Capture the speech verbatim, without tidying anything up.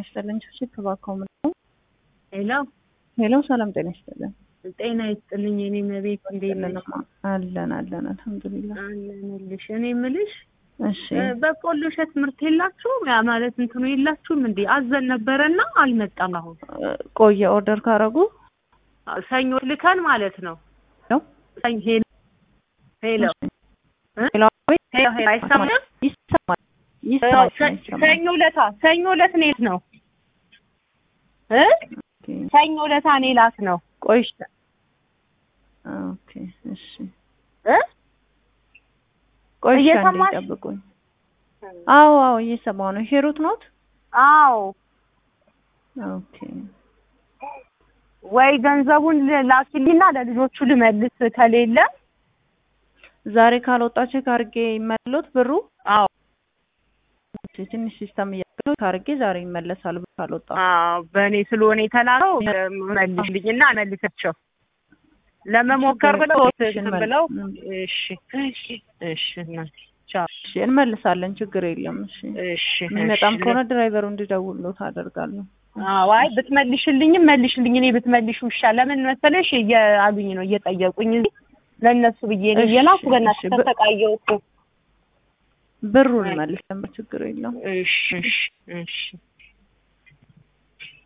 ይስጥልኝ ቺፕ ባካው ነው ሄሎ ሄሎ ሰላም ጤና ይስጥልኝ ጤና ይስጥልኝ እኔ መቤት እንደምን አለን አለን አልহামዱሊላህ አለንልሽ እኔ ምልሽ እሺ በቆሎ ሸት ምርት የላችሁም ያ ማለት እንትኑ የላችሁም እንዴ አዘን ነበርና አልመጣም አሁን ቆየ ኦርደር ካረጉ ሰኞ ልከን ማለት ነው ነው ሰኞ ሄሎ ሄሎ ሄሎ ሄሎ አይሰማም ይሰማል ይሰማል ሰኞ ለታ ሰኞ ለት ነው ነው እ ሰኞ ለታ ነው ላት ነው ቆይሽ ኦኬ እሺ እ ቆይሽ አንዴ አዎ አዎ እየሰማሁ ነው ሄሩት ነው አዎ ኦኬ ወይ ገንዘቡን ላኪልኝና ለልጆቹ ልመልስ ከሌለ ዛሬ ካልወጣች ካርጌ ይመለስ ብሩ አዎ ትንሽ ሲስተም ያለው ካርጌ ዛሬ ይመለሳል ካልወጣ አዎ በእኔ ስለሆነ የተላከው መልስልኝና መልሰቸው ለመሞከር ብለው ብለው እሺ እሺ እሺ ቻው እሺ እንመልሳለን ችግር የለም እሺ እሺ የሚመጣም ከሆነ ድራይቨሩ እንዲደውልሎት አደርጋለሁ አዎ አይ ብትመልሽልኝም መልሽልኝ እኔ ብትመልሹ ይሻላል ለምን መሰለሽ ያሉኝ ነው እየጠየቁኝ ለነሱ ብዬ ነው የላኩ በእናትህ ተሰቃየው እኮ ብሩን መልሰን ችግር የለም እሺ እሺ እሺ